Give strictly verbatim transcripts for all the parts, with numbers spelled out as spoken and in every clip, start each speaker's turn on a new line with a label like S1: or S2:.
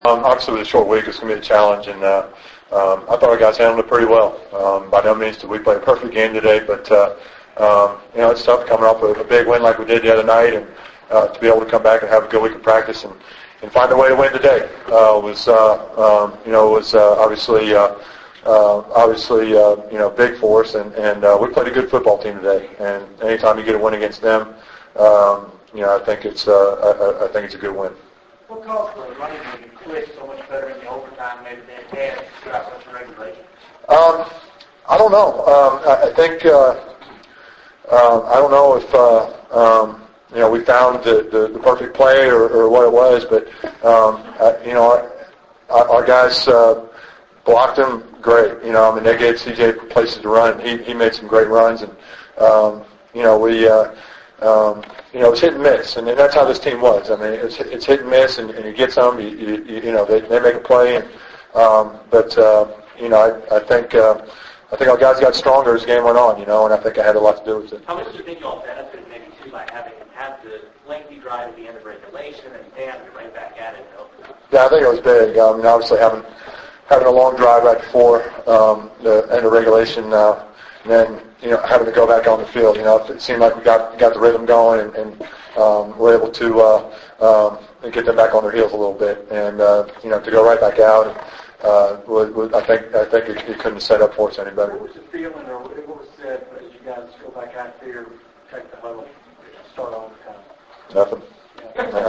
S1: Um, obviously, with a short week, it's going to be a challenge, and uh, um, I thought our guys handled it pretty well. Um, by no means did we play a perfect game today, but uh, um, you know, it's tough coming off a, a big win like we did the other night, and uh, to be able to come back and have a good week of practice and, and find a way to win today uh, was, uh, um, you know, was uh, obviously, uh, uh, obviously, uh, you know, big for us, and, and uh, we played a good football team today. And anytime you get a win against them, um, you know, I think it's, uh, I, I think it's a good win.
S2: What caused the running game to click so much better in the overtime maybe than it had throughout such a regulation?
S1: Um, I don't know. Um, I, I think uh, uh, I don't know if uh, um, you know we found the, the, the perfect play or, or what it was, but um, I, you know our, our guys uh, blocked him great. You know, I mean they gave C J places to run. He he made some great runs, and um, you know we. Uh, Um, you know, it's hit and miss, and that's how this team was. I mean, it's it's hit and miss, and, and you get some, you you, you know, they, they make a play, and um, but uh, you know, I, I think uh, I think our guys got stronger as the game went on, you know, and I think I had a lot to do with it.
S2: How much do you think you all benefited maybe too by having had the lengthy drive at the end of regulation and then you're right back at it?
S1: Yeah, I think it was big. I mean, obviously having having a long drive right before um, the end of regulation, uh, and then. You know, having to go back on the field. You know, it seemed like we got got the rhythm going, and, and um, were able to uh, um, get them back on their heels a little bit, and uh, you know, to go right back out. And, uh, was, was, I think I think it, it couldn't have set up for us any better.
S2: What was the feeling, or what was said as you guys go back out there, take the huddle, start on the time?
S1: Nothing. Yeah.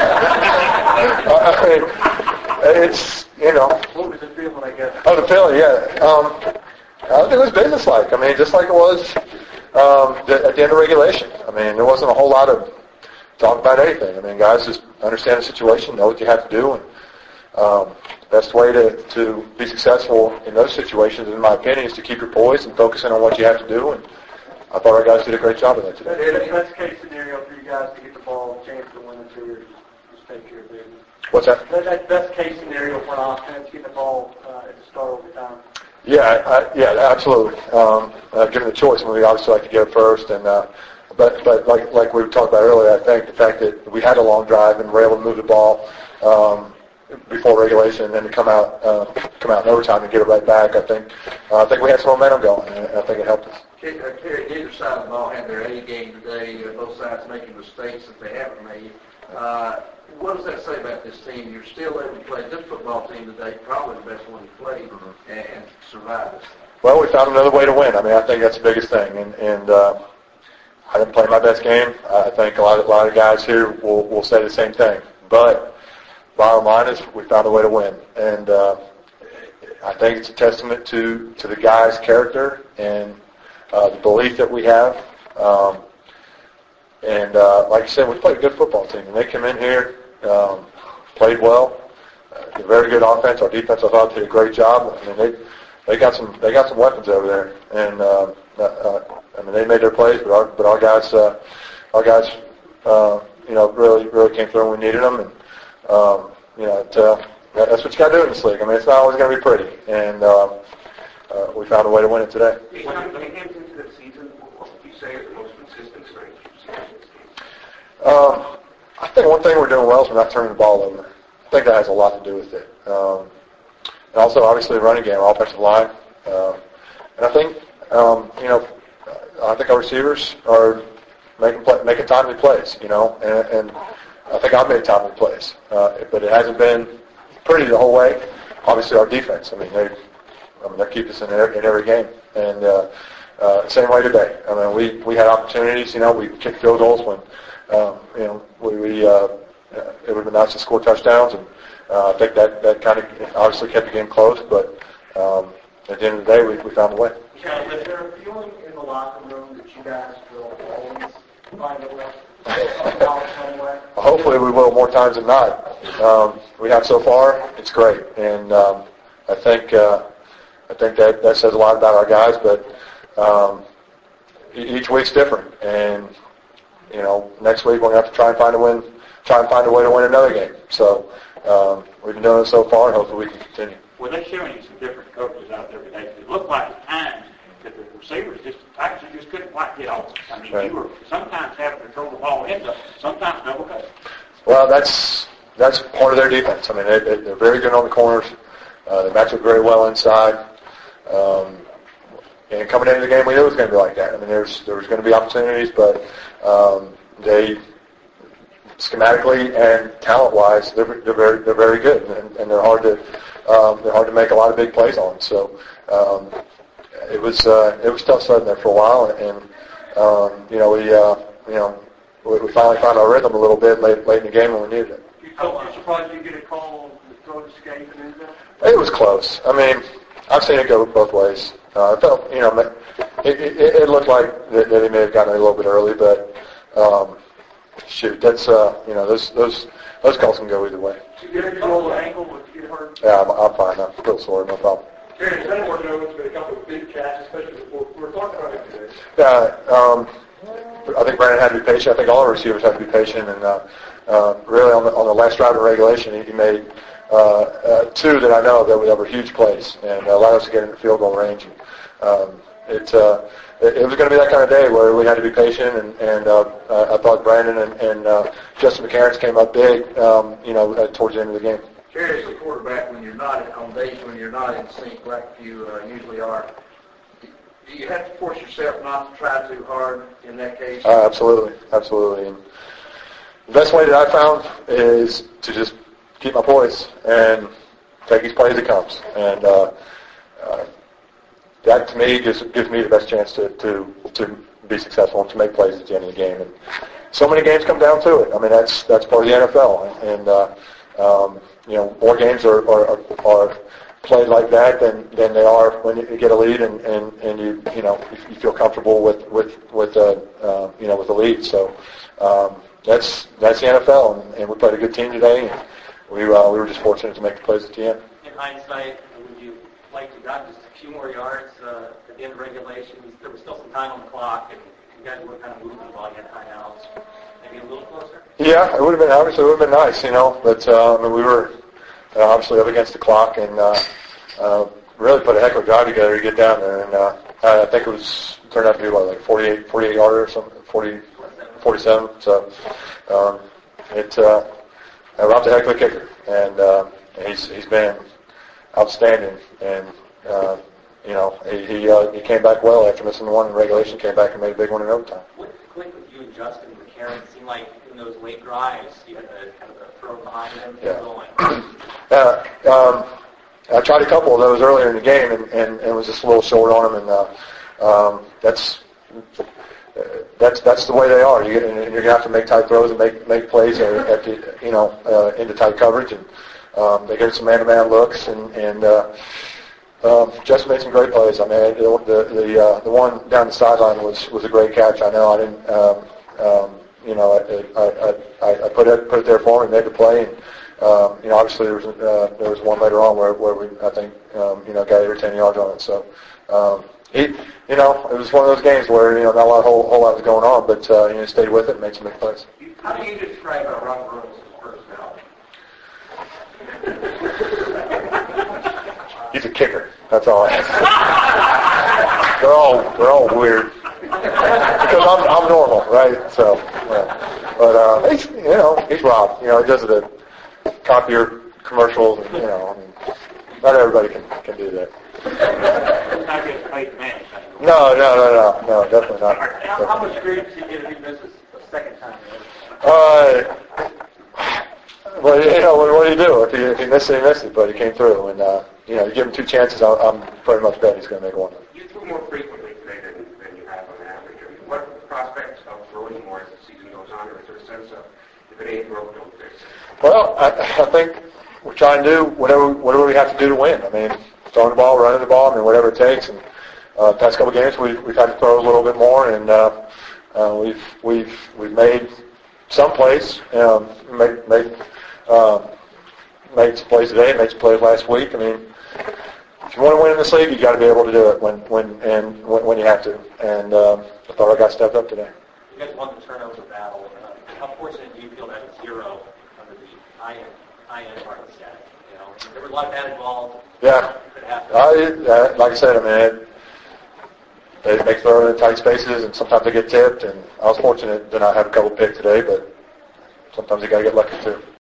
S1: I mean, it's you know.
S2: What was the feeling? I guess.
S1: Oh, the feeling, yeah. Um, I think it was business-like. I mean, just like it was um, at the end of regulation. I mean, there wasn't a whole lot of talk about anything. I mean, guys just understand the situation, know what you have to do, and um, the best way to, to be successful in those situations, in my opinion, is to keep your poise and focus in on what you have to do. And I thought our guys did a great job of that today.
S2: That's the best case scenario for you guys to get the ball, chance to win the series, just take care of business.
S1: What's that?
S2: That's best case scenario for an offense, get the ball uh, at the start of the time.
S1: Yeah, I, yeah, absolutely. Um, uh, given the choice, we obviously like to get it first, and uh, but but like like we talked about earlier, I think the fact that we had a long drive and were able to move the ball um, before regulation, and then to come out uh, come out in overtime and get it right back, I think uh, I think we had some momentum going, and I think it helped us.
S3: Terry, neither side of the ball had their A game today. Both sides making mistakes that they haven't made. Uh, What does that say about this team? You're still able to play a good football team today, probably the best one you played, mm-hmm. and, and survive this.
S1: Well, we found another way to win. I mean, I think that's the biggest thing. And, and uh, I didn't play my best game. I think a lot of, a lot of guys here will, will say the same thing. But bottom line is we found a way to win. And uh, I think it's a testament to, to the guys' character and uh, the belief that we have. Um, and uh, like I said, we played a good football team. And they come in here, um, played well. Uh, a very good offense. Our defense, I thought, did a great job. I mean, they they got some they got some weapons over there, and uh, uh, I mean, they made their plays, but our but our guys uh, our guys uh, you know really really came through when we needed them, and um, you know it, uh, that's what you got to do in this league. I mean, it's not always going to be pretty, and uh, uh, we found a way to win it today.
S2: When you came into the season, what would you say is the most consistent strength?
S1: Um, I think one thing we're doing well is we're not turning the ball over. I think that has a lot to do with it. Um, and also, obviously, the running game, our offensive line. Uh, and I think, um, you know, I think our receivers are making play, making timely plays, you know, and, and I think I've made timely plays. Uh, but it hasn't been pretty the whole way. Obviously, our defense. I mean, they, I mean, they keep us in every, in every game. And uh, uh, same way today. I mean, we, we had opportunities. You know, we kicked field goals when. Um, you know, we, we uh, it would have been nice to score touchdowns, and uh, I think that, that kind of obviously kept the game close. But um, at the end of the day, we, we found a way.
S2: Chad, is there a feeling in the locker room that you guys will always find a way?
S1: Hopefully, we will more times than not. Um, we have so far. It's great, and um, I think uh, I think that, that says a lot about our guys. But um, each week's different, and you know, next week we're going to have to try and find a win, try and find a way to win another game. So um, we've been doing it so far, and hopefully we can continue.
S4: Well, they're showing you some different coaches out there today. It looked like at times that the receivers just actually just couldn't quite get off. I mean, right. You were sometimes having to throw the ball into, sometimes double cut.
S1: Well, that's that's part of their defense. I mean, they, they- they're very good on the corners. Uh, they match up very well inside. Um, and coming into the game, we knew it was going to be like that. I mean, there's there was going to be opportunities, but um, they schematically and talent-wise, they're, they're very they're very good, and, and they're hard to um, they're hard to make a lot of big plays on. So um, it was uh, it was tough sledding there for a while, and um, you know we uh, you know we, we finally found our rhythm a little bit late late in the game when we needed it.
S4: You told you surprised you get a call on the throw escape and anything?
S1: It was close. I mean, I've seen it go both ways. Uh, I felt, you know, it, it, it looked like that, that he may have gotten it a little bit early, but um, shoot, that's uh, you know, those those those calls can go either way.
S4: Did you get a roll the ankle? Did you get hurt?
S1: Yeah, I'm, I'm fine. I'm still sore, no problem.
S5: Gary, it's been working over. It's been a couple of big catches, especially before we were talking about it today.
S1: Yeah, um, I think Brandon had to be patient. I think all our receivers had to be patient, and uh, uh, really on the on the last drive of regulation, he, he made uh, uh, two that I know of that were, that were huge plays and allowed us to get into field goal range. And, um, it, uh, it it was going to be that kind of day where we had to be patient, and, and uh, I thought Brandon and, and uh, Justin McCarron came up big, um, you know, uh, towards the end of the game.
S3: Gary, as a quarterback, when you're not on days when you're not in sync like you uh, usually are, do you have to force yourself not to try too hard in that case?
S1: Uh, absolutely, absolutely. And the best way that I found is to just keep my poise and take each play as it comes. And uh, uh, that, to me, gives gives me the best chance to, to to be successful and to make plays at the end of the game. And so many games come down to it. I mean, that's that's part of the N F L. And uh, um, you know, more games are are, are played like that than, than they are when you get a lead and, and, and you you know you feel comfortable with with with uh, uh, you know with the lead. So um, that's that's the N F L, and, and we played a good team today. And we uh, we were just fortunate to make the plays at the end.
S2: In hindsight, would you like to have gotten just a few more yards uh, at the end of regulation? There was still some time on the clock, and you guys were kind of moving the ball. You had timeouts. Maybe a little closer.
S1: Yeah, it would have been obviously it would have been nice, you know. But uh, I mean, we were uh, obviously up against the clock, and uh, uh, really put a heck of a drive together to get down there. And uh, I think it was turned out to be what, like forty-eight, forty-eight yarder or something, forty, forty-seven. So um, it uh, Rob's a heck of a kicker, and uh, he's he's been outstanding. And uh, you know, he he, uh, he came back well after missing one in regulation. Came back and made a big one in overtime.
S2: What clicked with you and Justin McCarron? It seemed like in those late drives, you had the kind of the throw behind them,
S1: Yeah.
S2: going.
S1: Uh, um, I tried a couple of those earlier in the game, and, and, and it was just a little short on them, and uh, um, that's uh, that's that's the way they are. You get, and you're gonna have to make tight throws and make make plays at the you know uh, into tight coverage, and um, they get some man-to-man looks, and and uh, um, Justin made some great plays. I mean, the the uh, the one down the sideline was was a great catch. I know I didn't. Um, um, you know, I I, I, I put it put it there for him and made the play. And, Um, you know, obviously there was uh, there was one later on where where we I think um, you know got eight or ten yards on it. So um, he you know it was one of those games where you know not a lot whole whole lot was going on, but uh, you know stayed with it and made some big plays.
S5: How do you describe uh, Rob Rose' personality?
S1: He's a kicker. That's all. I have. they're all they're all weird because I'm I'm normal, right? So, yeah. but uh, he's you know he's Rob. You know he does it. At, copier commercials, and, you know, I mean, not everybody can can do that.
S4: Not get paid man.
S1: No, no, no, no, no, definitely not.
S2: How, how much grief did you get if he misses a second time?
S1: Uh, well, you know, what, what do you do? If he, if he missed it, he missed it, but he came through, and, uh, you know, you give him two chances, I'm, I'm pretty much bet he's going to make one.
S5: You threw more frequently today than, than you have on average. I mean, what prospects of throwing more as the season goes on, or is there a sense of if it ain't broke, don't fix it?
S1: Well, I, I think we're trying to do whatever whatever we have to do to win. I mean, throwing the ball, running the ball, I mean, whatever it takes. And uh, the past couple of games, we've we've had to throw a little bit more, and uh, uh, we've we've we've made some plays, um, made made um, made some plays today, made some plays last week. I mean, if you want to win in this league, you got to be able to do it when when and when, when you have to. And um, I thought I got stepped up today.
S2: You guys won the turnover battle. Uh, how fortunate do you feel that it's zero under the I N I N part of the stat? You know, there was a lot of bad involved.
S1: Yeah. I, uh, like I said, I mean, it, they make throwing in tight spaces, and sometimes they get tipped. And I was fortunate that I have a couple picked today, but sometimes you got to get lucky too.